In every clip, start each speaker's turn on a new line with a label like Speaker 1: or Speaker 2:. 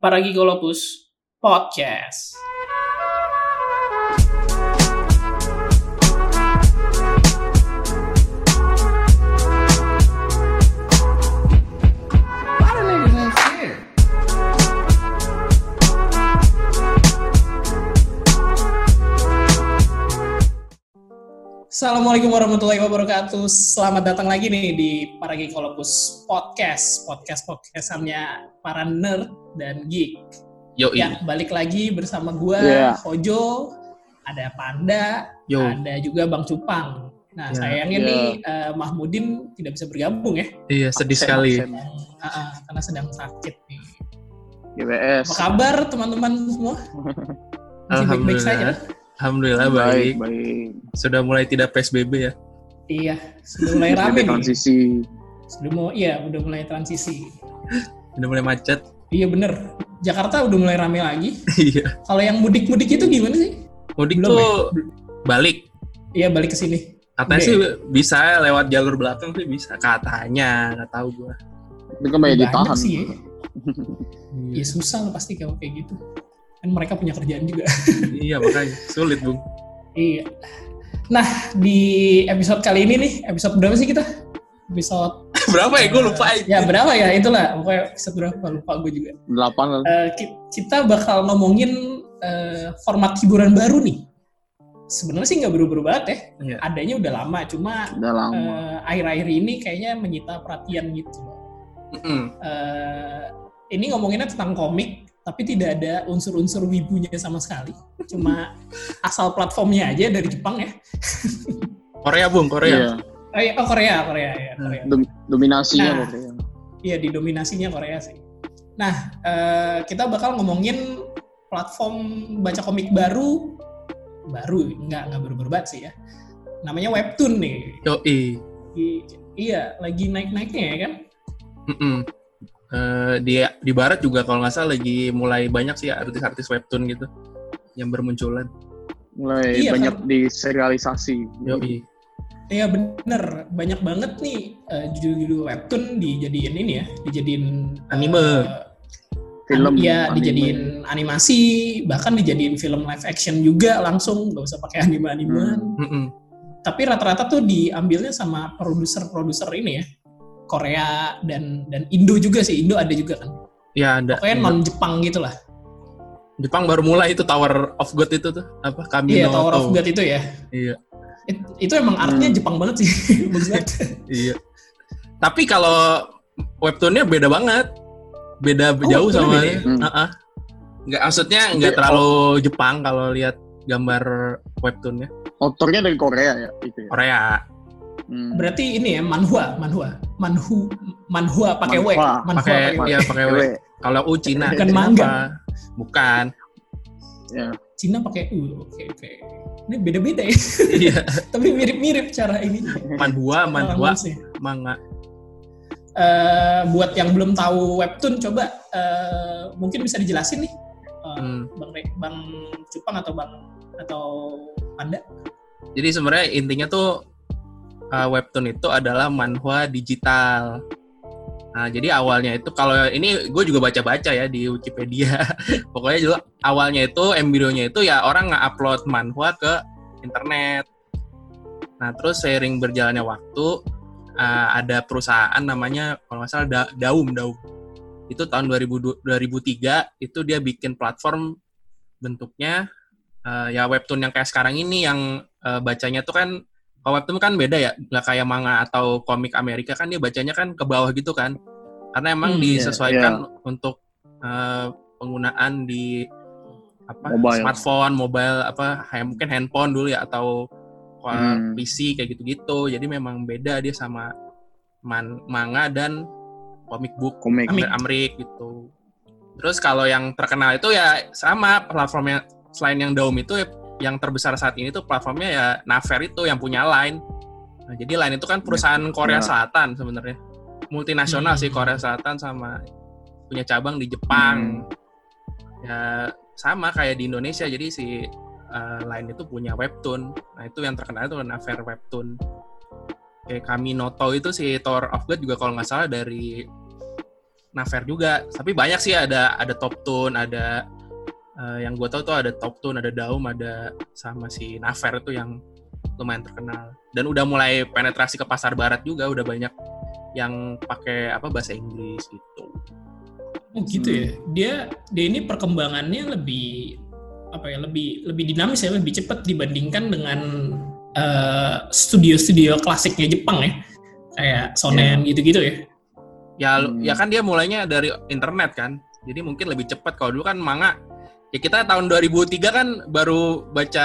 Speaker 1: Paragikolopus Podcast. Assalamualaikum warahmatullahi wabarakatuh. Selamat datang lagi nih di Paragikolopus Podcast. Podcast-podcastannya para nerd dan geek.
Speaker 2: Yoi.
Speaker 1: Ya, balik lagi bersama gue, Hojo, ada Panda, ada juga Bang Cupang. Nah, sayangnya nih Mahmudin tidak bisa bergabung ya.
Speaker 2: Iya, sedih sekali.
Speaker 1: Karena sedang sakit nih.
Speaker 3: GWS.
Speaker 1: Apa kabar teman-teman semua? Masih baik-baik saja?
Speaker 2: Alhamdulillah baik.
Speaker 3: Sudah
Speaker 2: mulai tidak PSBB ya?
Speaker 1: Iya, sudah mulai rame nih.
Speaker 3: Transisi.
Speaker 1: Udah mulai transisi.
Speaker 2: Udah mulai macet.
Speaker 1: Iya bener. Jakarta udah mulai rame lagi.
Speaker 2: Iya.
Speaker 1: Kalau yang mudik-mudik itu gimana sih?
Speaker 2: Mudik belum tuh ya? Balik.
Speaker 1: Iya, balik ke sini.
Speaker 2: Katanya sih bisa lewat jalur belakang sih bisa. Katanya, nggak tahu gua.
Speaker 3: Itu kan banyak ditahan.
Speaker 1: Sih ya. Ya susah lah pasti kalau kayak gitu. Kan mereka punya kerjaan juga.
Speaker 2: Iya, makanya sulit, Bung.
Speaker 1: Iya. Nah, di episode kali ini nih, episode berapa sih kita? Episode
Speaker 2: berapa ya? Gue lupa.
Speaker 1: Ya, berapa ya? Itulah. Pokoknya episode berapa, lupa gue juga.
Speaker 3: 8.
Speaker 1: Kita bakal ngomongin format hiburan baru nih. Sebenarnya sih nggak berubah banget ya. Iya. Adanya udah lama, cuma akhir-akhir ini kayaknya menyita perhatian gitu. Ini ngomonginnya tentang komik, tapi tidak ada unsur-unsur wibunya sama sekali. Cuma asal platformnya aja dari Jepang ya.
Speaker 2: Korea, Bung, Korea.
Speaker 1: Iya. Korea ya. Korea.
Speaker 3: Dominasinya Korea.
Speaker 1: Iya, didominasinya Korea sih. Nah, kita bakal ngomongin platform baca komik baru, nggak baru banget sih ya. Namanya Webtoon nih.
Speaker 2: Yoi.
Speaker 1: Iya, lagi naik-naiknya ya kan?
Speaker 2: Di barat juga kalau nggak salah lagi mulai banyak sih artis-artis webtoon gitu yang bermunculan.
Speaker 3: Mulai banyak diserialisasi.
Speaker 2: Yoi.
Speaker 1: Iya bener, banyak banget nih judul-judul webtoon dijadiin ini ya, dijadiin
Speaker 2: anime,
Speaker 1: film, dijadiin animasi, bahkan dijadiin film live action juga langsung, nggak usah pakai anime-animean. Tapi rata-rata tuh diambilnya sama produser-produser ini ya. Korea dan Indo juga sih. Indo ada juga kan?
Speaker 2: Ya ada.
Speaker 1: Pokoknya non-Jepang gitu lah.
Speaker 2: Jepang baru mulai itu Tower of God itu tuh. Apa? Kamino.
Speaker 1: Iya, Tower of God itu ya.
Speaker 2: Iya.
Speaker 1: Itu emang artnya Jepang banget sih.
Speaker 2: Iya. Tapi kalau webtoonnya beda banget. Beda jauh sama ini. Nggak, maksudnya nggak terlalu Jepang kalau lihat gambar webtoonnya.
Speaker 3: Autornya dari Korea ya? Itu ya?
Speaker 2: Korea.
Speaker 1: Berarti ini ya manhwa pakai W.
Speaker 2: Pakai W. Kalau U Cina.
Speaker 1: Bukan manga.
Speaker 2: Bukan.
Speaker 3: Ya.
Speaker 1: Cina pakai U. Oke. Ini beda-beda ya.
Speaker 2: Iya.
Speaker 1: Tapi mirip-mirip cara ini.
Speaker 2: Manhwa, manga.
Speaker 1: Buat yang belum tahu webtoon, coba mungkin bisa dijelasin nih, Bang Cupang atau Panda.
Speaker 2: Jadi sebenarnya intinya tuh webtoon itu adalah manhwa digital. Nah, jadi awalnya itu, kalau ini gue juga baca-baca ya di Wikipedia. Pokoknya juga awalnya itu, embrionya itu ya orang nge-upload manhwa ke internet. Nah, terus seiring berjalannya waktu, ada perusahaan namanya, kalau nggak salah Daum. Itu tahun 2003, itu dia bikin platform bentuknya, ya webtoon yang kayak sekarang ini, yang bacanya tuh kan, kalau webtoon kan beda ya, nggak kayak manga atau komik Amerika kan dia bacanya kan ke bawah gitu kan, karena emang disesuaikan untuk penggunaan di smartphone, mobile, mungkin handphone dulu ya, atau PC kayak gitu-gitu. Jadi memang beda dia sama manga dan komik Amerik gitu. Terus kalau yang terkenal itu ya sama platformnya, selain yang Daum itu yang terbesar saat ini tuh platformnya ya Naver itu yang punya Line. Nah, jadi Line itu kan perusahaan Korea Selatan sebenarnya. Multinasional sih, Korea Selatan, sama punya cabang di Jepang. Ya sama kayak di Indonesia. Jadi si Line itu punya webtoon. Nah, itu yang terkenal itu Naver webtoon. Kayak Kaminoto itu si Tower of God juga kalau nggak salah dari Naver juga. Tapi banyak sih, ada Toptoon, ada yang gue tahu tuh ada Toptoon, ada Daum, ada sama si Naver itu yang lumayan terkenal. Dan udah mulai penetrasi ke pasar barat juga, udah banyak yang pakai bahasa Inggris gitu.
Speaker 1: Oh gitu ya. Dia ini perkembangannya lebih lebih dinamis ya, lebih cepat dibandingkan dengan studio-studio klasiknya Jepang ya. Kayak Shonen gitu-gitu ya.
Speaker 2: Ya kan dia mulainya dari internet kan. Jadi mungkin lebih cepat. Kalau dulu kan manga, ya kita tahun 2003 kan baru baca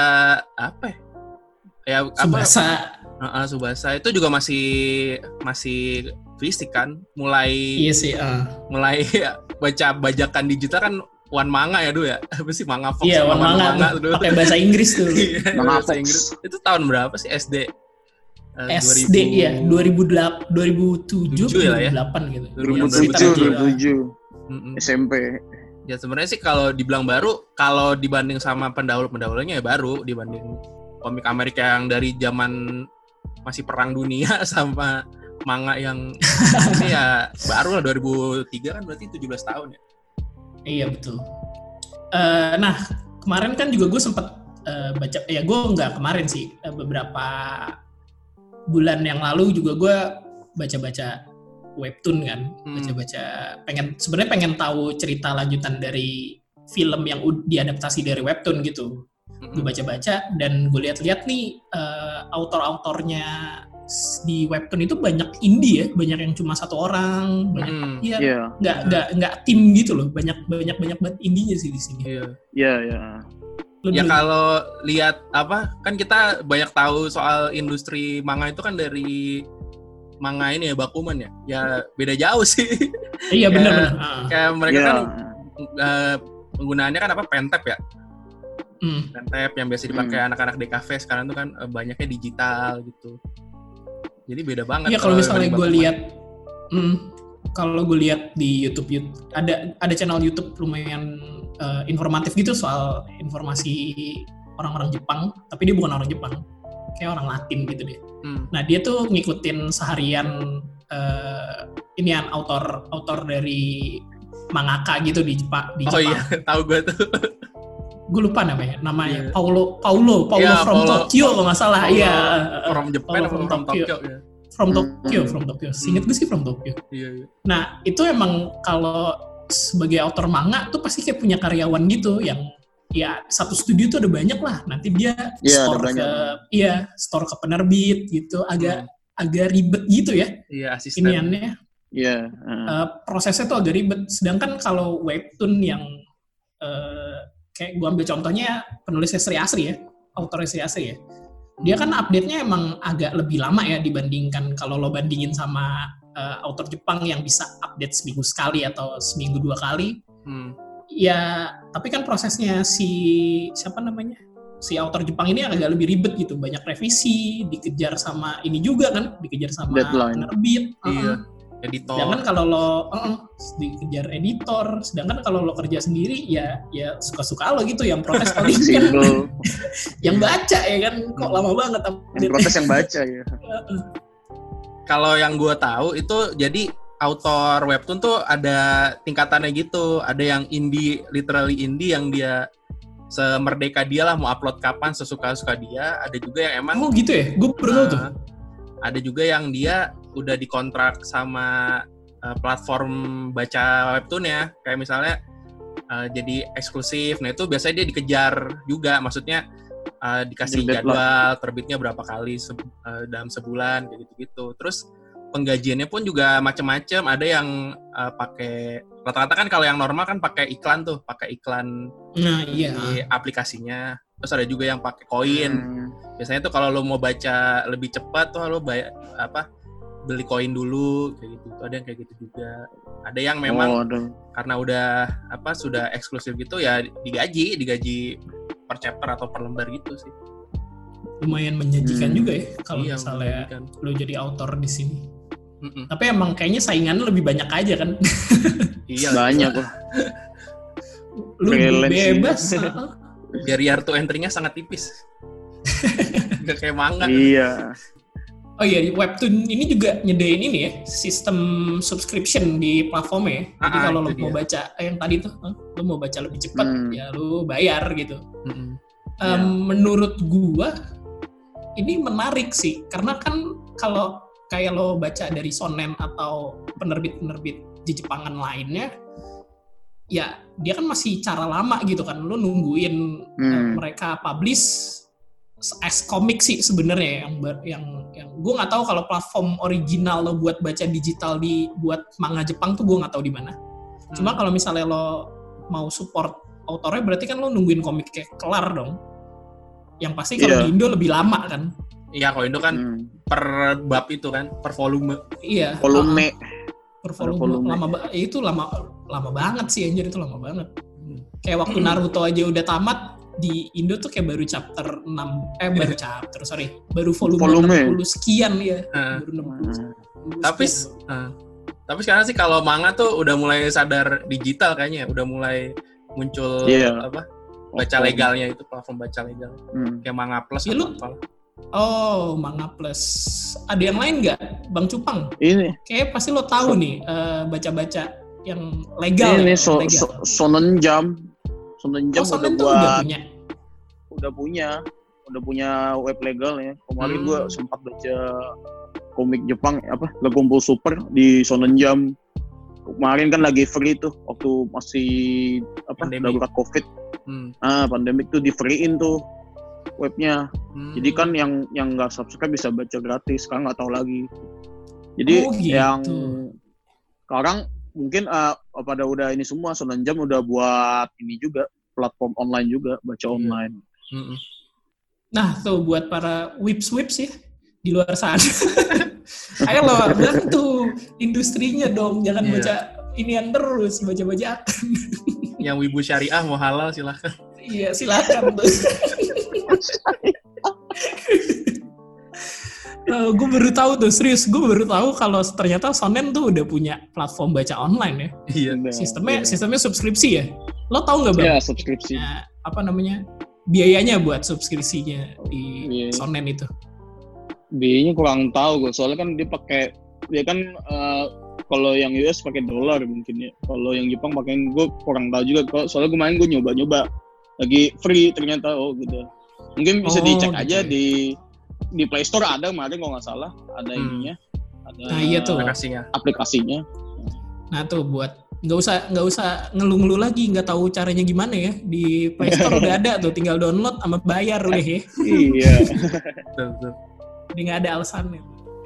Speaker 1: Tsubasa.
Speaker 2: Tsubasa itu juga masih fisik kan. Mulai baca bajakan digital kan One Manga ya dulu ya. Apa sih Manga Fox?
Speaker 1: Iya, One Manga dulu. Pakai bahasa Inggris tuh.
Speaker 3: Manga Fox.
Speaker 2: Itu tahun berapa sih SD?
Speaker 1: SD ya, 2007 ya, 2008 gitu.
Speaker 3: 2007 SMP.
Speaker 2: Ya sebenarnya sih kalau dibilang baru, kalau dibanding sama pendahulu-pendahulunya ya baru, dibanding komik Amerika yang dari zaman masih perang dunia sama manga yang ini ya baru lah 2003 kan berarti 17 tahun ya.
Speaker 1: Iya betul. Nah kemarin kan juga gue sempat baca, ya gue nggak kemarin sih, beberapa bulan yang lalu juga gue baca-baca webtoon kan, sebenarnya pengen tahu cerita lanjutan dari film yang diadaptasi dari webtoon gitu. Gue baca-baca dan gue lihat-lihat nih autor-autornya di webtoon itu banyak indie ya, banyak yang cuma satu orang, banyak nggak tim gitu loh, banyak banget indinya sih di sini.
Speaker 3: Iya.
Speaker 2: Ya kalau lihat kan kita banyak tahu soal industri manga itu kan dari manga ini ya, Bakuman ya. Ya beda jauh sih.
Speaker 1: Iya benar.
Speaker 2: Kayak mereka kan penggunaannya kan pentap ya. Pentap yang biasa dipakai anak-anak di kafe, sekarang tuh kan banyaknya digital gitu. Jadi beda banget.
Speaker 1: Iya kalau misalnya gue lihat, kalau gue lihat di YouTube ada channel YouTube lumayan informatif gitu soal informasi orang-orang Jepang, tapi dia bukan orang Jepang, kayak orang Latin gitu deh. Nah dia tuh ngikutin seharian autor dari mangaka gitu di Jepang.
Speaker 2: Oh iya, tahu gue tuh.
Speaker 1: Gue lupa namanya Paulo yeah, from Tokyo kalau nggak salah. Iya.
Speaker 2: From Japan atau from Tokyo ya?
Speaker 1: From Tokyo. Seinget gue sih from Tokyo.
Speaker 2: Iya.
Speaker 1: Nah itu emang kalau sebagai author manga tuh pasti kayak punya karyawan gitu yang ya satu studio tuh ada banyak lah. Nanti dia store ke penerbit gitu, agak ribet gitu ya.
Speaker 2: Iya, asisten.
Speaker 1: Iniannya.
Speaker 3: Iya.
Speaker 1: Prosesnya tuh agak ribet. Sedangkan kalau webtoon yang kayak gue ambil contohnya penulisnya Sri Asri ya, autornya Sri Asri ya. Dia kan update-nya emang agak lebih lama ya dibandingkan kalau lo bandingin sama author Jepang yang bisa update seminggu sekali atau seminggu 2 kali. Ya, tapi kan prosesnya si author Jepang ini agak lebih ribet gitu, banyak revisi, dikejar sama ini juga kan, dikejar sama penerbit.
Speaker 2: Iya. Editor.
Speaker 1: Sedangkan kalau lo dikejar editor, sedangkan kalau lo kerja sendiri ya suka-suka lo gitu, yang protes paling kan yang baca ya kan, kok lama banget
Speaker 3: yang protes yang baca ya.
Speaker 2: Kalau yang gue tahu itu jadi autor webtoon tuh ada tingkatannya gitu, ada yang indie, literally indie yang dia semerdeka dia lah mau upload kapan sesuka-suka dia, ada juga yang emang
Speaker 1: gitu ya, gue baru tuh.
Speaker 2: Ada juga yang dia udah dikontrak sama platform baca webtoon ya, kayak misalnya jadi eksklusif. Nah itu biasanya dia dikejar juga, maksudnya dikasih jadwal terbitnya berapa kali dalam sebulan kayak gitu-gitu. Terus penggajiannya pun juga macam-macam. Ada yang pakai, rata-rata kan kalau yang normal kan pakai iklan di aplikasinya. Terus ada juga yang pakai koin. Biasanya tuh kalau lo mau baca lebih cepat tuh lo beli koin dulu kayak gitu. Ada yang kayak gitu juga. Ada yang memang karena udah sudah eksklusif gitu ya digaji per chapter atau per lembar gitu sih.
Speaker 1: Lumayan menjanjikan juga ya kalau misalnya lo jadi author di sini. Tapi emang kayaknya saingannya lebih banyak aja kan.
Speaker 3: Iya banyak lah.
Speaker 1: Lu bebas.
Speaker 2: Barrier to entry-nya sangat tipis. Gak kayak manga.
Speaker 3: Iya.
Speaker 1: Oh iya, Webtoon ini juga nyedain ini ya, sistem subscription di platformnya ya. Jadi kalau lo mau baca yang tadi tuh, lo mau baca lebih cepat, ya lo bayar gitu. Menurut gua ini menarik sih, karena kan kalau kayak lo baca dari Shonen atau penerbit-penerbit di Jepangan lainnya, ya dia kan masih cara lama gitu kan, lo nungguin mereka publish as komik sih sebenarnya yang gue nggak tahu kalau platform original lo buat baca digital buat manga Jepang tuh gue nggak tahu di mana. Cuma kalau misalnya lo mau support autornya berarti kan lo nungguin komiknya kelar dong. Yang pasti kalau di Indo lebih lama kan.
Speaker 2: Iya, kalau Indo kan per bab itu kan, per volume.
Speaker 1: Iya.
Speaker 3: Volume.
Speaker 1: Per volume. Itu lama banget sih anjir, itu lama banget. Kayak waktu Naruto aja udah tamat, di Indo tuh kayak baru chapter 6 baru volume 60 sekian ya. Baru 60
Speaker 2: tapi sekarang sih kalau manga tuh udah mulai sadar digital kayaknya, udah mulai muncul baca legalnya itu, platform baca legal. Kayak Manga Plus atau apa.
Speaker 1: Oh, Manga Plus. Ada yang lain nggak, Bang Cupang?
Speaker 3: Ini.
Speaker 1: Kayaknya pasti lo tahu nih baca-baca yang legal.
Speaker 3: Ini
Speaker 1: legal.
Speaker 3: Shonen Jump. Shonen Jump udah punya web legal ya. Kemarin gue sempat baca komik Jepang Dragon Ball Super di Shonen Jump. Kemarin kan lagi free tuh waktu masih darurat Covid. Pandemik tuh di freein tuh webnya. Jadi kan yang nggak subscribe bisa baca gratis. Sekarang nggak tahu lagi. Jadi yang sekarang mungkin pada udah ini semua Shonen Jump udah buat ini juga, platform online juga, baca online.
Speaker 1: Nah tuh buat para whips ya di luar sana. Ayo lo bantu industrinya dong, jangan baca inian terus, baca-baca.
Speaker 2: Yang wibu syariah mau halal silakan.
Speaker 1: Iya silakan tuh. Gue baru tahu tuh, serius gue baru tahu kalau ternyata Shonen tuh udah punya platform baca online ya.
Speaker 2: Iya.
Speaker 1: Sistemnya subskripsi ya. Lo tahu nggak Bang?
Speaker 3: Iya, subskripsi.
Speaker 1: Biayanya buat subskripsinya di Shonen itu?
Speaker 3: Biayanya kurang tahu gue, soalnya kan dia kan kalau yang US pakai dolar mungkin ya. Kalau yang Jepang pakai, gue kurang tahu juga. Soalnya kemarin gue nyoba lagi free ternyata gitu. Mungkin bisa dicek aja di Play Store ada kemarin kalau nggak salah, ada ininya, ada
Speaker 1: iya tuh
Speaker 3: aplikasinya.
Speaker 1: Nah tuh buat nggak usah ngeluh-ngeluh lagi, nggak tahu caranya gimana ya, di Play Store udah ada tuh, tinggal download sama bayar udah ya.
Speaker 3: Iya.
Speaker 1: Jadi nggak ada alasannya.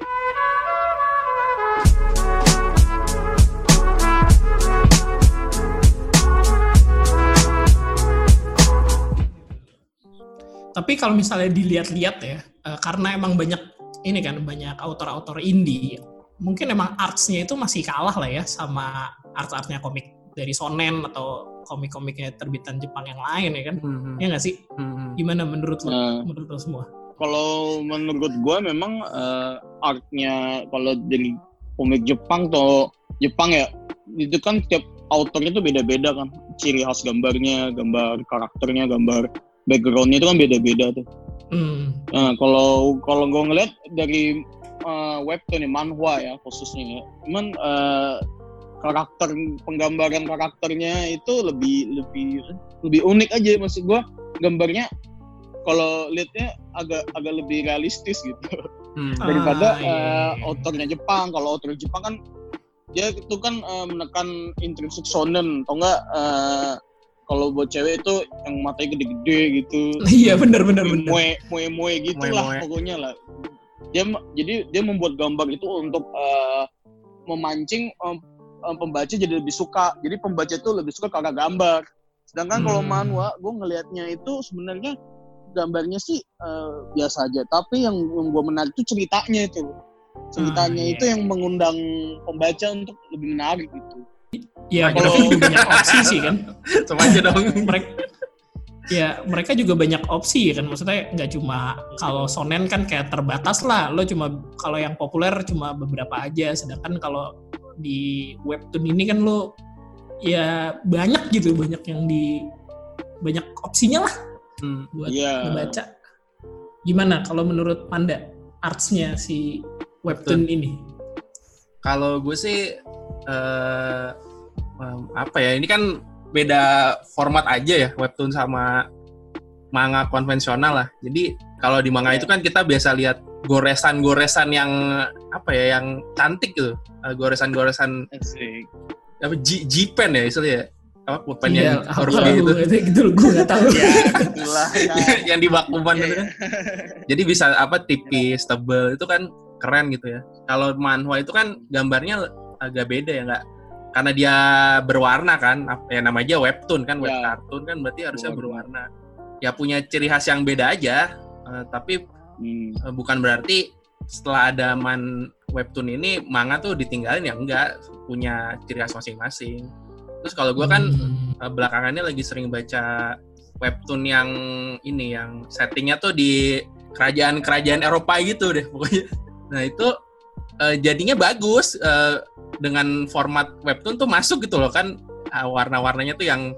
Speaker 1: Tapi kalau misalnya dilihat-lihat ya, karena emang banyak autor-autor indie, mungkin emang arts-nya itu masih kalah lah ya sama art-artnya komik dari Shonen atau komik-komiknya terbitan Jepang yang lain ya kan? Ya nggak sih? Gimana menurut lo semua?
Speaker 3: Kalau menurut gue memang artnya kalau dari komik Jepang atau Jepang ya, itu kan tiap autornya tuh beda-beda kan, ciri khas gambarnya, gambar karakternya, gambar backgroundnya itu kan beda-beda tuh. Nah, kalau gue ngeliat dari webtoon manhwa ya khususnya ya, cuman penggambaran karakternya itu lebih unik aja, maksud gue gambarnya kalau liatnya agak lebih realistis gitu daripada autornya Jepang. Kalau autor Jepang kan dia itu kan menekan intrinsic shonen atau enggak, kalau buat cewek itu yang matanya gede-gede gitu.
Speaker 1: Iya benar.
Speaker 3: Moe gitu lah pokoknya lah. Dia membuat gambar itu untuk memancing pembaca jadi lebih suka. Jadi pembaca itu lebih suka karena gambar. Sedangkan kalau manhwa, gue ngelihatnya itu sebenarnya gambarnya sih biasa aja. Tapi yang gue menarik itu ceritanya itu. Ceritanya itu yang mengundang pembaca untuk lebih menarik gitu.
Speaker 1: Ya, kalau banyak opsi sih kan.
Speaker 2: Sama aja dong.
Speaker 1: Mereka juga banyak opsi kan. Maksudnya nggak cuma kalau Shonen kan kayak terbatas lah. Lo cuma kalau yang populer cuma beberapa aja. Sedangkan kalau di webtoon ini kan lo ya banyak gitu, banyak opsinya lah buat membaca. Gimana kalau menurut Panda? arts-nya si webtoon ini?
Speaker 2: Kalau gue sih apa ya, ini kan beda format aja ya, webtoon sama manga konvensional lah. Jadi kalau di manga itu kan kita biasa lihat goresan-goresan yang apa ya, yang cantik gitu, goresan-goresan apa G-pen ya istilahnya, apa pulpen yang
Speaker 1: gitu. Gitu gue nggak tahu.
Speaker 3: Ya, itulah
Speaker 2: yang di bakuman gitu kan. Jadi bisa apa tipis, tebel, itu kan keren gitu ya. Kalau manhwa itu kan gambarnya agak beda ya, nggak, karena dia berwarna kan, ya namanya webtoon kan, web kartun kan berarti harusnya berwarna. Ya punya ciri khas yang beda aja, tapi bukan berarti setelah ada webtoon ini manga tuh ditinggalin, ya enggak, punya ciri khas masing-masing. Terus kalau gue kan belakangannya lagi sering baca webtoon yang ini, yang settingnya tuh di kerajaan-kerajaan Eropa gitu deh pokoknya. Nah itu jadinya bagus, dengan format webtoon tuh masuk gitu loh kan, warna-warnanya tuh yang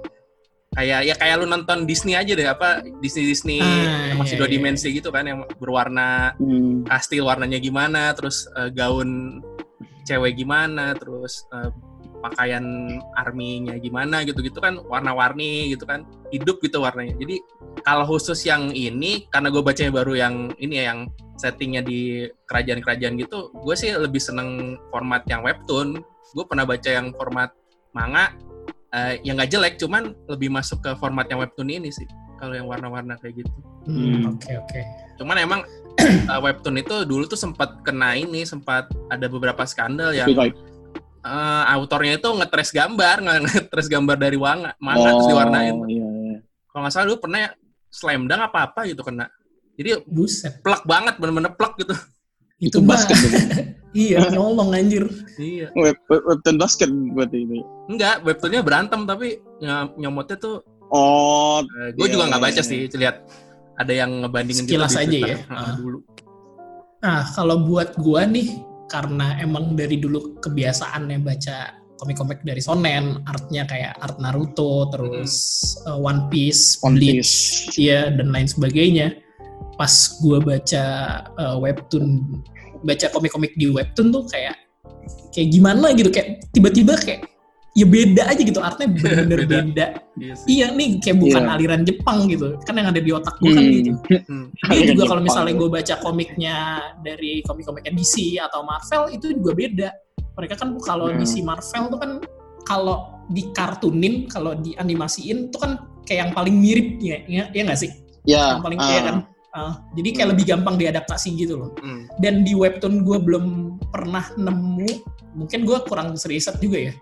Speaker 2: kayak lu nonton Disney aja deh, apa Disney yang masih 2 dimensi gitu kan, yang berwarna kastil warnanya gimana, terus gaun cewek gimana, terus pakaian arminya gimana gitu-gitu kan, warna-warni gitu kan, hidup gitu warnanya. Jadi kalau khusus yang ini, karena gue bacanya baru yang ini ya, yang settingnya di kerajaan-kerajaan gitu, gue sih lebih seneng format yang webtoon. Gue pernah baca yang format manga, yang nggak jelek, cuman lebih masuk ke format yang webtoon ini sih, kalau yang warna-warna kayak gitu.
Speaker 1: Oke.
Speaker 2: Cuman emang webtoon itu dulu tuh sempat ada beberapa skandal yang autornya itu ngetres gambar dari manga terus diwarnain. Iya. Kalau nggak salah dulu pernah slam dunk apa gitu kena. Jadi plek banget, bener-bener plek gitu.
Speaker 3: Itu basket.
Speaker 1: Iya, nolong anjir.
Speaker 2: Iya.
Speaker 3: Webtoon basket berarti ini.
Speaker 2: Enggak, webtoonnya berantem tapi nyomotnya tuh. Gue juga nggak baca sih, lihat ada yang ngebandingin
Speaker 1: sekilas aja ya.
Speaker 2: Dulu.
Speaker 1: Nah, kalau buat gue nih, karena emang dari dulu kebiasaannya baca komik-komik dari shonen, artnya kayak art Naruto, terus One Piece, Bleach, ya dan lain sebagainya. Pas gue baca webtoon, baca komik-komik di webtoon tuh kayak gimana gitu, kayak tiba-tiba kayak ya beda aja gitu, artnya bener-bener beda. Iya nih kayak bukan aliran Jepang gitu, kan yang ada di otak gue kan gitu. Ini juga kalau misalnya gue baca komiknya dari komik-komiknya DC atau Marvel, itu juga beda. Mereka kan kalau DC Marvel tuh kan kalau dikartunin, kalau dianimasiin tuh kan kayak yang paling mirip ya nggak sih?
Speaker 3: Iya.
Speaker 1: Yang paling kayak kan. Jadi kayak lebih gampang diadaptasi gitu loh. Dan di webtoon gue belum pernah nemu, mungkin gue kurang riset juga ya,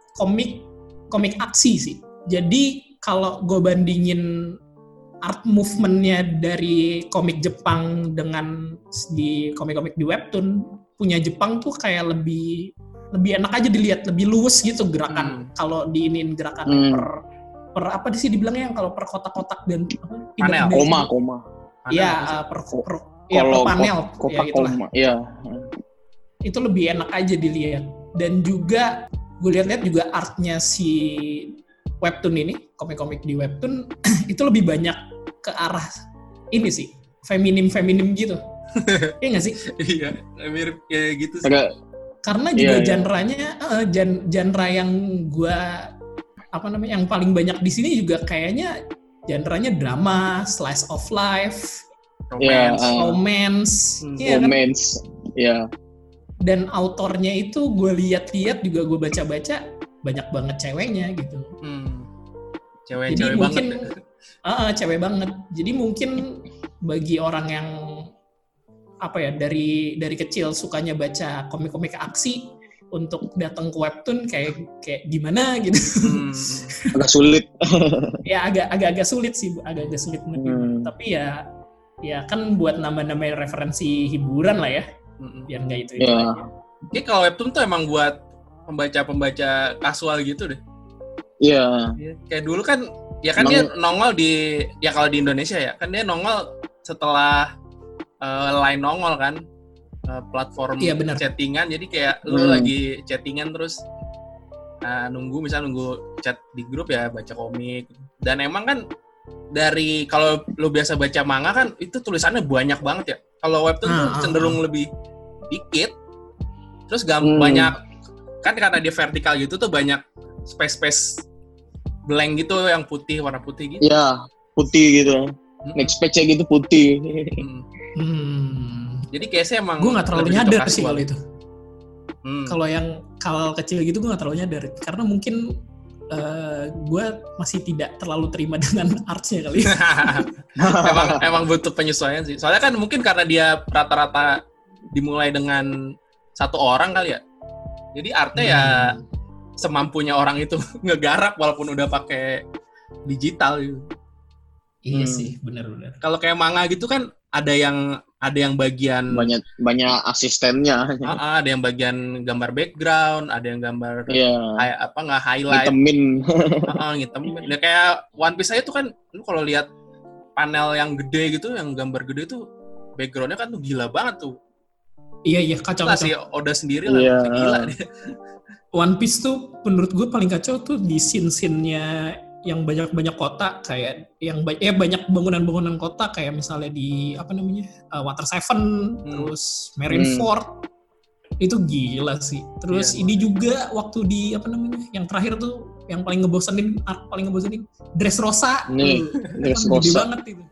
Speaker 1: komik aksi sih. Jadi kalau gue bandingin art movement-nya dari komik Jepang dengan di komik-komik di webtoon, punya Jepang tuh kayak lebih enak aja dilihat, lebih luwes gitu gerakan. Kalau diinin gerakan per apa sih dibilangnya, yang kalau per kotak-kotak dan
Speaker 2: panel,
Speaker 3: koma.
Speaker 1: Iya, per panel.
Speaker 3: Kotak koma. Iya.
Speaker 1: Itu lebih enak aja dilihat. Dan juga gue lihat-lihat juga artnya si webtoon ini, komik-komik di webtoon itu lebih banyak ke arah ini sih, feminim gitu. Iya nggak sih?
Speaker 2: Iya, mirip kayak gitu sih.
Speaker 1: Karena juga genre-nya, genre yang gue yang paling banyak di sini juga kayaknya genre-nya drama, slice of life, romance.
Speaker 3: Iya.
Speaker 1: Dan autornya itu gue lihat-lihat juga, gue baca-baca, banyak banget ceweknya gitu.
Speaker 2: Cewek banget.
Speaker 1: Cewek banget. Jadi mungkin bagi orang yang dari kecil sukanya baca komik-komik aksi, untuk datang ke webtoon kayak gimana gitu.
Speaker 3: Agak sulit.
Speaker 1: Ya agak sulit sih, agak sulit menerima. Tapi ya kan buat nambah-nambahin referensi hiburan lah ya. Biar nggak itu aja.
Speaker 2: Jadi kalau webtoon tuh emang buat pembaca kasual gitu deh.
Speaker 3: Iya.
Speaker 2: Kayak dulu kan, ya kan dia nongol kalau di Indonesia ya, kan dia nongol setelah Line nongol kan, platform chattingan. Jadi kayak lu lagi chattingan terus nunggu chat di grup ya, baca komik. Dan emang kan dari kalau lu biasa baca manga kan itu tulisannya banyak banget ya. Kalau webtoon tuh cenderung lebih dikit. Terus banyak kan karena dia vertikal gitu tuh banyak space blank gitu yang putih, warna putih gitu.
Speaker 3: Iya, putih gitu. Next page-nya gitu putih.
Speaker 2: Jadi kayaknya emang
Speaker 1: gue nggak terlalu nyadar sih kalau itu. Kalau yang kecil gitu gue nggak terlalu nyadar karena mungkin gue masih tidak terlalu terima dengan artsnya kali.
Speaker 2: emang butuh penyesuaian sih. Soalnya kan mungkin karena dia rata-rata dimulai dengan satu orang kali ya. Jadi artnya ya semampunya orang itu ngegarap walaupun udah pakai digital gitu.
Speaker 1: Iya sih, benar-benar.
Speaker 2: Kalau kayak manga gitu kan ada yang bagian
Speaker 3: banyak asistennya.
Speaker 2: Ada yang bagian gambar background, ada yang gambar highlight. Ngitemin. Ya kayak One Piece aja tuh kan, lu kalau lihat panel yang gede gitu, yang gambar gede tuh backgroundnya kan tuh gila banget tuh.
Speaker 1: Iya kacau.
Speaker 2: Si Oda sendiri lah, gila dia.
Speaker 1: One Piece tuh menurut gue paling kacau tuh di scene-nya yang banyak kota, kayak yang banyak bangunan-bangunan kota, kayak misalnya di Water Seven, terus Marineford, itu gila sih. Terus ini juga waktu di yang terakhir tuh yang paling ngebosenin Dressrosa.
Speaker 3: Dressrosa
Speaker 1: gede banget itu.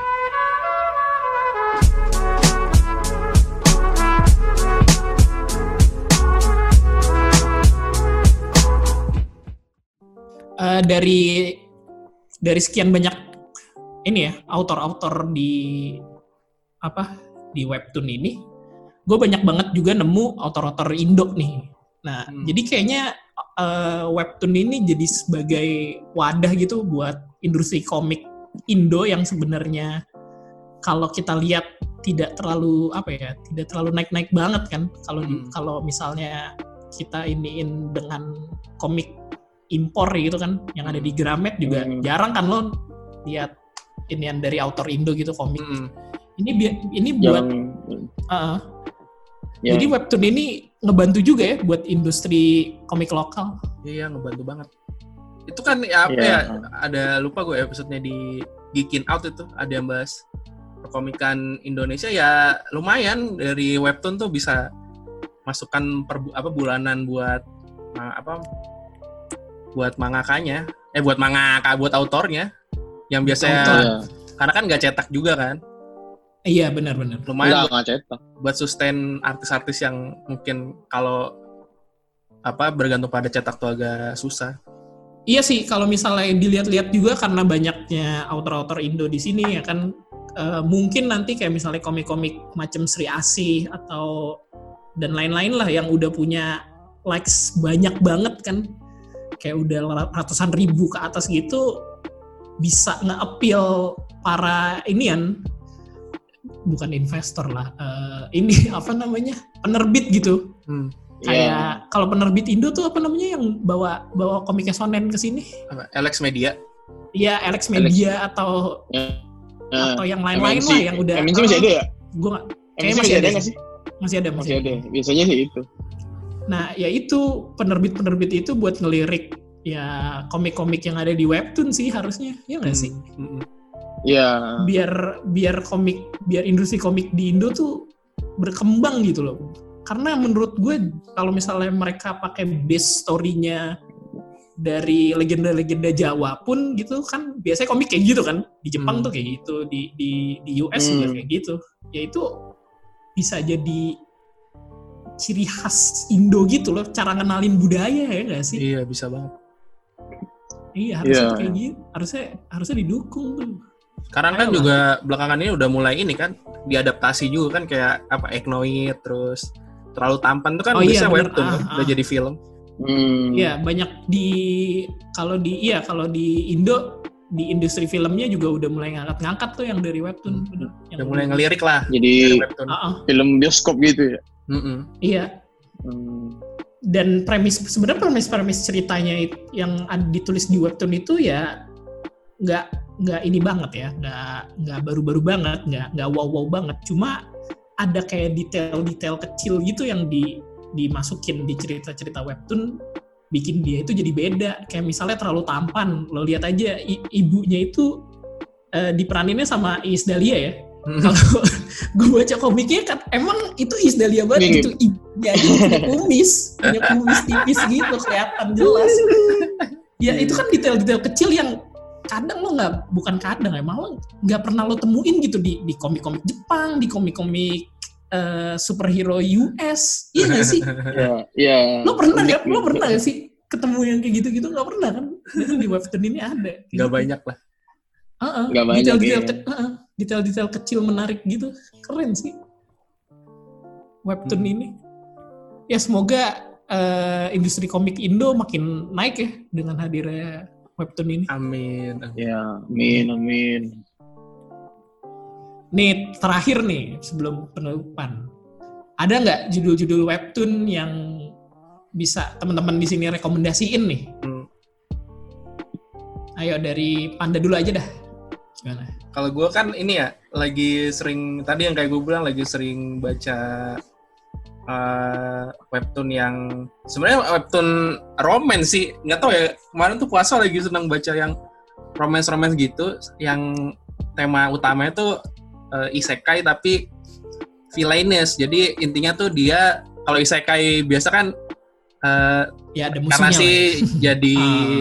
Speaker 1: Dari sekian banyak autor-autor di webtoon ini, gue banyak banget juga nemu autor-autor Indo nih. Nah, jadi kayaknya webtoon ini jadi sebagai wadah gitu buat industri komik Indo yang sebenarnya kalau kita lihat tidak terlalu naik-naik banget kan. Kalau misalnya kita iniin dengan komik impor gitu kan, yang ada di Gramet juga jarang kan lo lihat inian dari autor Indo gitu komik. Ini buat jadi webtoon ini ngebantu juga ya buat industri komik lokal.
Speaker 2: Iya, ngebantu banget. Itu kan ada lupa gue episodenya di Geekin Out itu ada yang bahas perkomikan Indonesia, ya lumayan dari webtoon tuh bisa masukkan bulanan buat buat mangakanya, buat autornya yang biasanya karena kan nggak cetak juga kan.
Speaker 1: Iya benar-benar.
Speaker 2: Lumayan nggak cetak. Buat sustain artis-artis yang mungkin kalau bergantung pada cetak tuh agak susah.
Speaker 1: Iya sih, kalau misalnya dilihat-lihat juga karena banyaknya autor-autor Indo di sini ya kan, mungkin nanti kayak misalnya komik-komik macam Sri Asih atau dan lain-lain lah yang udah punya likes banyak banget kan, kayak udah ratusan ribu ke atas gitu, bisa nge-appeal para bukan investor lah, penerbit gitu. Kayak kalau penerbit Indo tuh yang bawa komiknya Shonen ke sini?
Speaker 2: Alex Media.
Speaker 1: Iya, Alex Media atau yang lain-lain
Speaker 3: MNC,
Speaker 1: lah yang udah.
Speaker 3: MNC masih ada ya?
Speaker 1: Gue nggak.
Speaker 3: Kayaknya masih ada nggak sih?
Speaker 1: Masih ada.
Speaker 3: Biasanya sih itu.
Speaker 1: Nah, ya itu penerbit itu buat ngelirik ya komik-komik yang ada di webtoon sih harusnya, ya nggak sih?
Speaker 3: Iya.
Speaker 1: Biar industri komik di Indo tuh berkembang gitu loh. Karena menurut gue kalau misalnya mereka pakai base story-nya dari legenda-legenda Jawa pun gitu kan, biasanya komik kayak gitu kan, di Jepang tuh kayak gitu, di US juga kayak gitu. Ya itu bisa jadi ciri khas Indo gitu loh, cara ngenalin budaya, ya nggak sih?
Speaker 2: Iya, bisa banget.
Speaker 1: Iya, harusnya tuh kayak gitu, harusnya didukung tuh.
Speaker 2: Sekarang kan juga belakangan ini udah mulai ini kan, diadaptasi juga kan, kayak Eknoid, terus Terlalu Tampan tuh kan bisa webtoon kan, udah jadi film.
Speaker 1: Iya, banyak kalau di Indo, di industri filmnya juga udah mulai ngangkat tuh yang dari webtoon.
Speaker 2: Udah mulai ngelirik lah.
Speaker 3: Jadi film bioskop gitu ya.
Speaker 1: Iya. Dan premis ceritanya yang ditulis di webtoon itu ya nggak ini banget ya, nggak baru-baru banget, nggak wow banget. Cuma ada kayak detail-detail kecil gitu yang dimasukin di cerita-cerita webtoon, bikin dia itu jadi beda. Kayak misalnya Terlalu Tampan, lo lihat aja ibunya itu diperaninnya sama Iis Dahlia ya, Kalau gue baca komiknya kan emang itu Isdalia banget gitu. Jadi punya kumis tipis gitu kelihatan jelas. Ya itu kan detail-detail kecil yang kadang lo bukan kadang ya, malah nggak pernah lo temuin gitu di komik-komik Jepang, di komik-komik superhero US, iya nggak sih?
Speaker 3: Iya.
Speaker 1: Lo pernah nggak sih ketemu yang kayak gitu-gitu? Nggak pernah kan? Di webtoon ini ada.
Speaker 2: Nggak banyak lah.
Speaker 3: Nggak banyak.
Speaker 1: Detail-detail kecil menarik gitu, keren sih webtoon ini. Ya semoga industri komik Indo makin naik ya dengan hadirnya webtoon ini.
Speaker 2: Amin.
Speaker 3: Ya, amin.
Speaker 1: Nih terakhir nih sebelum penutupan, ada nggak judul-judul webtoon yang bisa teman-teman di sini rekomendasiin nih? Ayo dari Panda dulu aja dah. Gimana?
Speaker 2: Kalau gue kan ini ya lagi sering, tadi yang kayak gue bilang lagi sering baca webtoon yang sebenarnya webtoon romance sih, nggak tahu ya, kemarin tuh puasa lagi senang baca yang romance gitu, yang tema utamanya tuh isekai tapi villainous. Jadi intinya tuh dia, kalau isekai biasa kan
Speaker 1: ya ada
Speaker 2: karena sih jadi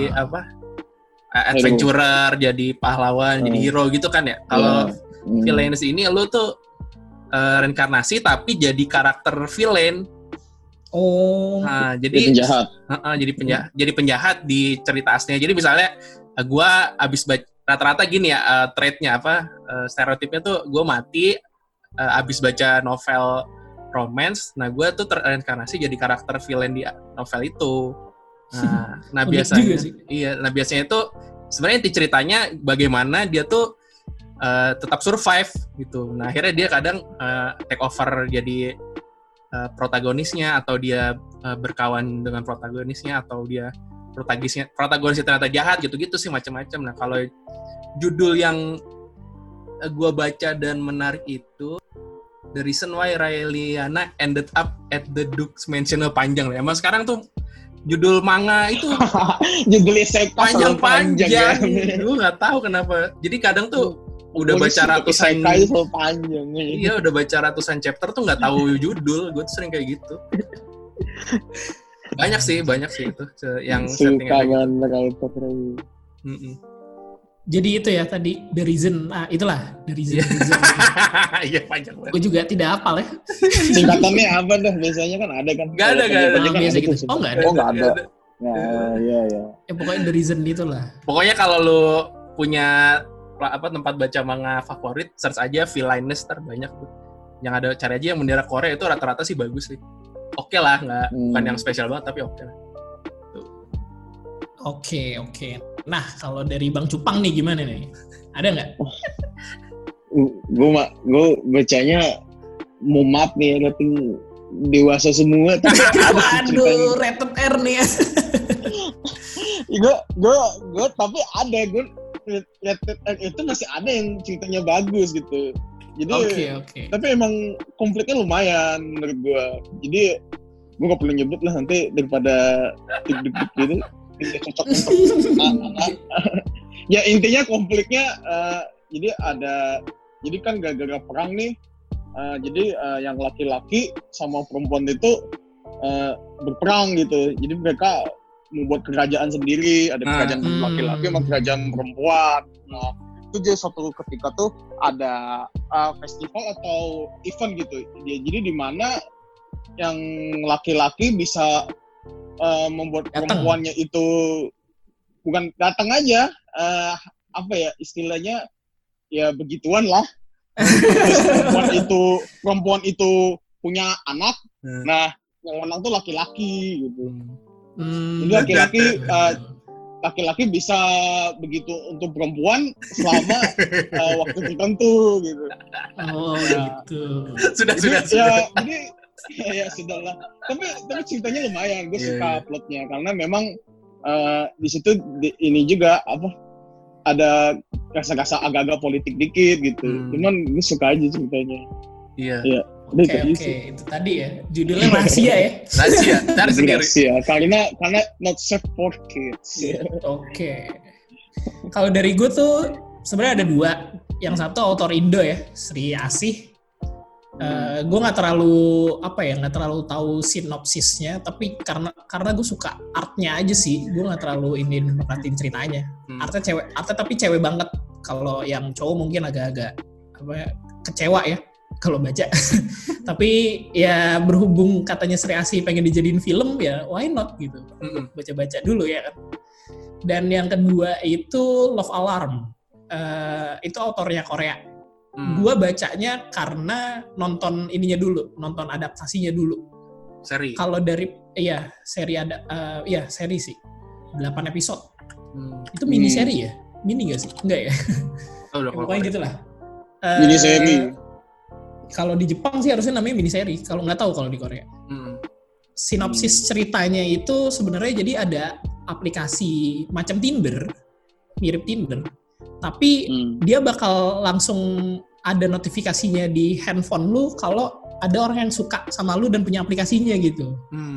Speaker 2: adventurer, jadi pahlawan, jadi hero gitu kan ya. Kalau villainous ini lu tuh reinkarnasi tapi jadi karakter villain. Nah, jadi penjahat. Jadi penjahat di cerita aslinya. Jadi misalnya gua abis baca, rata-rata gini ya, trait-nya stereotipnya tuh gue mati abis baca novel romance. Nah, gue tuh terreinkarnasi jadi karakter villain di novel itu. Nah biasanya itu sebenarnya inti ceritanya bagaimana dia tuh tetap survive gitu. Nah, akhirnya dia kadang take over jadi protagonisnya, atau dia berkawan dengan protagonisnya, atau dia protagonisnya ternyata jahat gitu-gitu sih, macam-macam. Nah, kalau judul yang gue baca dan menarik itu The Reason Why Raeliana Ended Up at the Duke's Mansion. Panjang lah. Emang sekarang tuh judul manga itu
Speaker 3: judul isekai
Speaker 2: panjang. Gue nggak tahu kenapa. Jadi kadang tuh udah baca ratusan
Speaker 3: panjang.
Speaker 2: Iya, udah baca ratusan chapter tuh nggak tahu judul. Gue tuh sering kayak gitu. Banyak sih itu yang settingan gitu.
Speaker 1: Jadi itu ya tadi The Reason, itulah The Reason.
Speaker 2: Iya, panjang banget.
Speaker 1: Gue juga tidak hafal ya.
Speaker 3: Singkatannya apa dah? Biasanya kan ada kan?
Speaker 2: Gak ada.
Speaker 1: Biasa gitu. Nggak ada.
Speaker 3: Nggak ada. Iya.
Speaker 1: Ya pokoknya The Reason itulah.
Speaker 2: Pokoknya kalau lu punya tempat baca manga favorit, search aja villainous, banyak tuh. Yang ada, cari aja yang bendera Korea itu rata-rata sih bagus sih. Oke lah, bukan yang spesial banget tapi oke lah.
Speaker 1: Oke. Nah, kalau dari Bang Cupang nih gimana nih? Ada nggak?
Speaker 3: Gue bacanya mau maaf nih ya, rating dewasa semua.
Speaker 1: Waduh, rated R nih ya.
Speaker 3: Gue tapi ada rated R itu masih ada yang ceritanya bagus gitu. Jadi
Speaker 1: Oke.
Speaker 3: Tapi emang konfliknya lumayan menurut gue. Jadi gue gak perlu nyebut lah nanti daripada dik-dik gitu. Tidak cocok untuk ya intinya konfliknya jadi kan gara-gara perang nih, jadi yang laki-laki sama perempuan itu berperang gitu. Jadi mereka membuat kerajaan sendiri, ada kerajaan laki-laki sama kerajaan perempuan. Nah, itu jadi suatu ketika tuh ada festival atau event gitu. Jadi di mana yang laki-laki bisa membuat perempuannya itu bukan datang aja, istilahnya ya begituan lah. perempuan itu punya anak, nah yang menang tuh laki-laki gitu. Jadi laki-laki bisa begitu untuk perempuan selama waktu tertentu gitu.
Speaker 1: Gitu.
Speaker 2: Sudah.
Speaker 3: Jadi ya sudahlah. Tapi ceritanya lumayan. Gue suka plotnya karena memang di situ ini juga ada rasa-rasa agak-agak politik dikit gitu. Cuman gue suka aja ceritanya.
Speaker 2: Iya.
Speaker 1: Oke. Itu tadi ya. Judulnya rahasia ya.
Speaker 2: Rahasia. Cari sendiri.
Speaker 3: Karena not safe for kids.
Speaker 1: Oke. Kalau dari gue tuh sebenarnya ada 2. yang satu autor Indo ya, Sri Asih. Gue nggak terlalu tahu sinopsisnya, tapi karena gue suka artnya aja sih, gue nggak terlalu merhatiin ceritanya. Artnya tapi cewek banget. Kalau yang cowok mungkin agak-agak kecewa ya kalau baca. Tapi ya berhubung katanya Sri Asih pengen dijadiin film, ya why not gitu. Baca-baca dulu ya kan. Dan yang kedua itu Love Alarm. Itu autornya Korea. Gua bacanya karena nonton adaptasinya dulu.
Speaker 2: Seri.
Speaker 1: Kalau dari seri sih. 8 episode. Itu mini seri ya? Mini gak sih? Enggak ya? Pokoknya gitulah.
Speaker 3: Mini seri.
Speaker 1: Kalau di Jepang sih harusnya namanya mini seri. Kalau nggak tahu kalau di Korea. Sinopsis ceritanya itu sebenarnya jadi ada aplikasi macam Tinder, mirip Tinder. Tapi dia bakal langsung ada notifikasinya di handphone lu kalau ada orang yang suka sama lu dan punya aplikasinya gitu.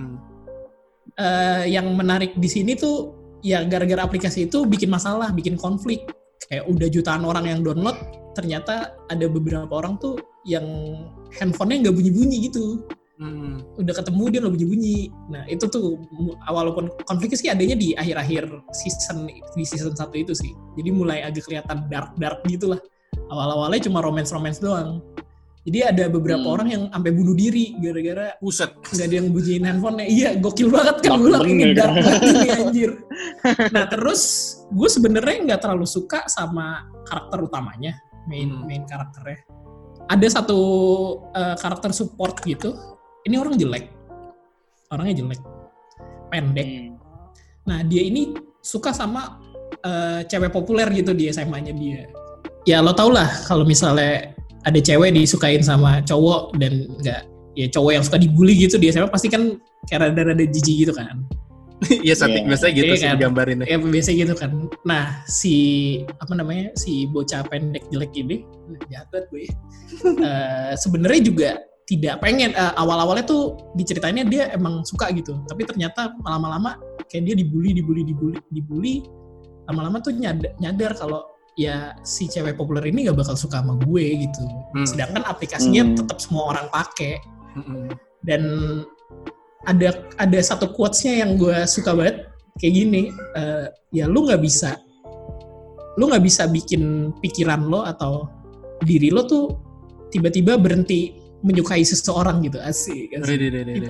Speaker 1: Yang menarik di sini tuh ya gara-gara aplikasi itu bikin masalah, bikin konflik. Kayak udah jutaan orang yang download, ternyata ada beberapa orang tuh yang handphonenya nggak bunyi-bunyi gitu. Udah ketemu dia nggak bunyi-bunyi. Nah itu tuh walaupun konfliknya sih adanya di akhir-akhir season 1 itu sih. Jadi mulai agak kelihatan dark gitu lah. Awal-awalnya cuma romance doang. Jadi ada beberapa orang yang sampai bunuh diri gara-gara nggak ada yang bunyiin handphonenya. Iya gokil banget kan, gue bilang ini dark banget ini anjir. Nah terus gue sebenarnya nggak terlalu suka sama karakter utamanya, main karakternya. Ada satu karakter support gitu. Ini orangnya jelek, pendek. Nah dia ini suka sama cewek populer gitu di SMA-nya dia. Ya lo tau lah kalau misalnya ada cewek disukain sama cowok dan cowok yang suka dibully gitu di SMA pasti kan kayak rada-rada jijik gitu kan.
Speaker 2: Iya biasanya gitu sih
Speaker 1: kan?
Speaker 2: gambarinnya.
Speaker 1: Ya biasa gitu kan. Nah si bocah pendek jelek ini jahat banget gue. Sebenarnya juga tidak pengen awal-awalnya tuh diceritainnya dia emang suka gitu, tapi ternyata lama-lama kayak dia dibully, lama-lama tuh nyadar kalau ya si cewek populer ini gak bakal suka sama gue gitu. Sedangkan aplikasinya tetap semua orang pakai. Dan ada satu quotes-nya yang gue suka banget kayak gini, ya lu nggak bisa bikin pikiran lo atau diri lo tuh tiba-tiba berhenti menyukai seseorang gitu. Asik. Itu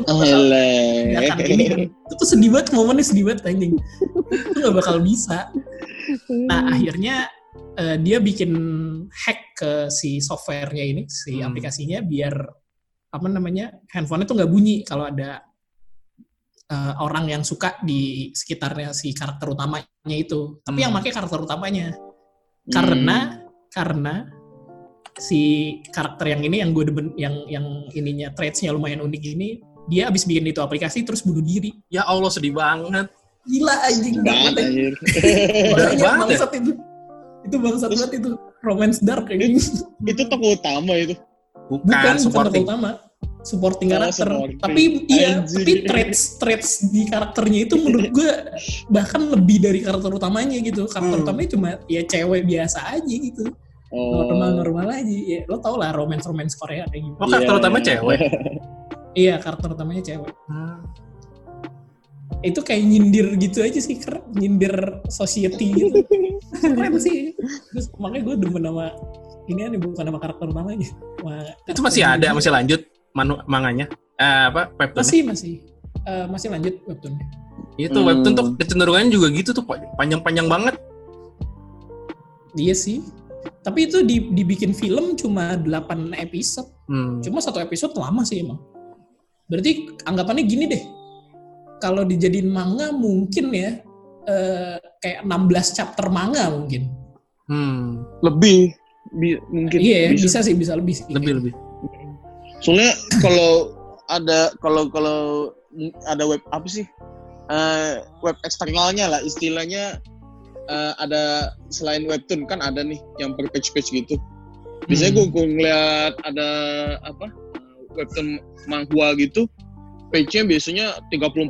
Speaker 1: tuh sedih banget, momennya sedih banget anjing. Itu gak bakal bisa. Nah akhirnya dia bikin hack ke si softwarenya ini, si aplikasinya biar handphonenya tuh gak bunyi kalau ada orang yang suka di sekitarnya si karakter utamanya itu. Tapi yang pakai karakter utamanya. Karena si karakter yang ini yang gue demen, yang ininya traits-nya lumayan unik ini, dia abis bikin itu aplikasi terus bunuh diri.
Speaker 2: Ya Allah sedih banget.
Speaker 1: Gila anjing banget. Bangsat itu. Itu bangsat banget itu. Romance dark kayak gini. Itu
Speaker 3: tokoh utama itu.
Speaker 1: Bukan supporting utama. Supporting karakter. Tapi traits di karakternya itu menurut gue bahkan lebih dari karakter utamanya gitu. Karakter utamanya cuma ya cewek biasa aja gitu. Normal aja ya, lo tau lah romance Korea kayak gitu.
Speaker 2: Karakter utamanya cewek.
Speaker 1: Iya karakter utamanya cewek. Itu kayak nyindir gitu aja sih, nyindir society gitu. Keren sih. Terus makanya gue demen nama ini bukan nama karakter utamanya.
Speaker 2: Itu masih ada, masih lanjut manganya? Webtoonnya?
Speaker 1: Masih lanjut webtoonnya.
Speaker 2: Itu webtoon tuh kecenderungannya juga gitu tuh, panjang-panjang banget.
Speaker 1: Iya sih. Tapi itu dibikin film cuma 8 episode. Cuma 1 episode lama sih emang. Berarti anggapannya gini deh. Kalau dijadiin manga mungkin ya kayak 16 chapter manga mungkin.
Speaker 3: Lebih mungkin.
Speaker 1: Iya, bisa lebih sih.
Speaker 2: Lebih.
Speaker 3: Soalnya kalau ada web apa sih? Web eksternalnya lah istilahnya. Ada selain webtoon kan ada nih yang per page gitu. Biasanya gue ngeliat ada webtoon manhwa gitu, page-nya biasanya 30-40.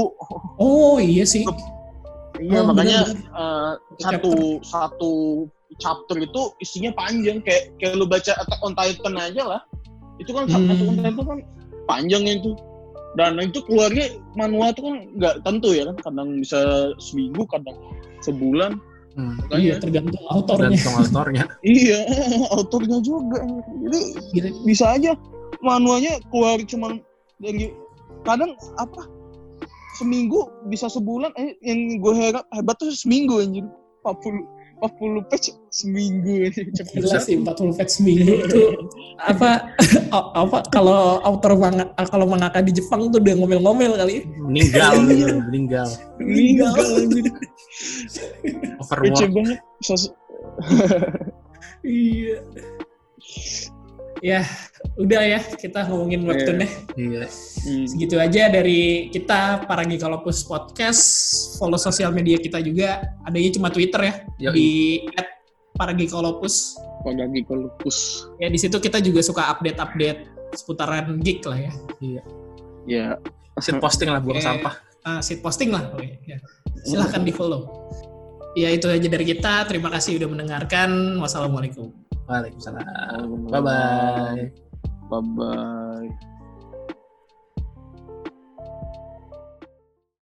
Speaker 1: Oh iya sih.
Speaker 3: Iya makanya satu chapter itu isinya panjang, kayak lu baca Attack on Titan aja lah. Itu kan Attack on Titan itu kan panjang itu. Dan itu keluarnya manual itu kan nggak tentu ya kan, kadang bisa seminggu, kadang sebulan.
Speaker 1: Iya, tergantung autornya.
Speaker 3: Iya, autornya juga. Jadi bisa aja manualnya keluar cuman dari kadang seminggu bisa sebulan. Yang gue hebat tuh seminggu anjir. 40 page seminggu.
Speaker 1: Gila sih 40 page seminggu itu apa kalau author kalau mangaka di Jepang tuh udah ngomel-ngomel kali.
Speaker 2: Meninggal.
Speaker 3: Overwork. Kece banget.
Speaker 1: Iya. Ya, udah ya kita ngomongin webtoon deh.
Speaker 2: Iya.
Speaker 1: Segitu aja dari kita Paragikalopus Podcast. Follow sosial media kita juga. Adanya cuma Twitter ya. Yoi. Di @Paragikalopus. Ya di situ kita juga suka update seputaran geek lah ya.
Speaker 2: Iya.
Speaker 3: Ya.
Speaker 2: Shit posting lah, buang sampah.
Speaker 1: Shit posting lah. Ya. Silahkan di follow. Ya itu aja dari kita. Terima kasih udah mendengarkan. Wassalamualaikum.
Speaker 2: Waalaikumsalam. Bye-bye.
Speaker 3: Bye-bye.